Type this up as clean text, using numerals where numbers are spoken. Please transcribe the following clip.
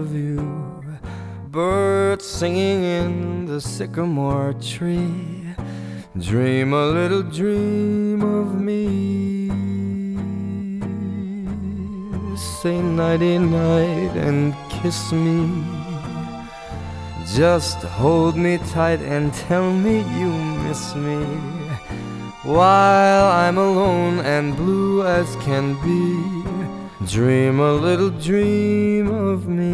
of you, birds singing in the sycamore tree. Dream a little dream of me. Say nighty-night and kiss me. Just hold me tight and tell me you miss me, while I'm alone and blue as can be. Dream a little dream of me.